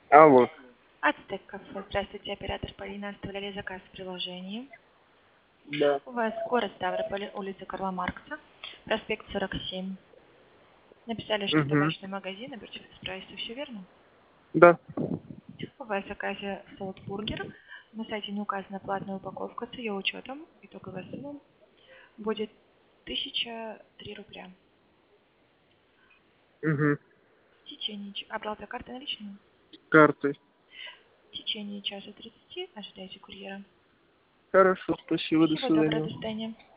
Алло. Ацтек кафе. Здравствуйте, оператор Полина. Оставляли заказ в приложении. Да. У вас город Ставрополь, улица Карла Маркса, проспект 47. Написали, что Угу. табачный магазин, оберчивается прайса, все верно? Да. У вас в заказе солтбургер. На сайте не указана платная упаковка с ее учетом. Итоговая сумма будет 1003 рубля. Угу. В течение оплата карты наличными. Картой. В течение часа 30 ожидайте курьера. Хорошо, спасибо, до Всего доброго, свидания. до свидания.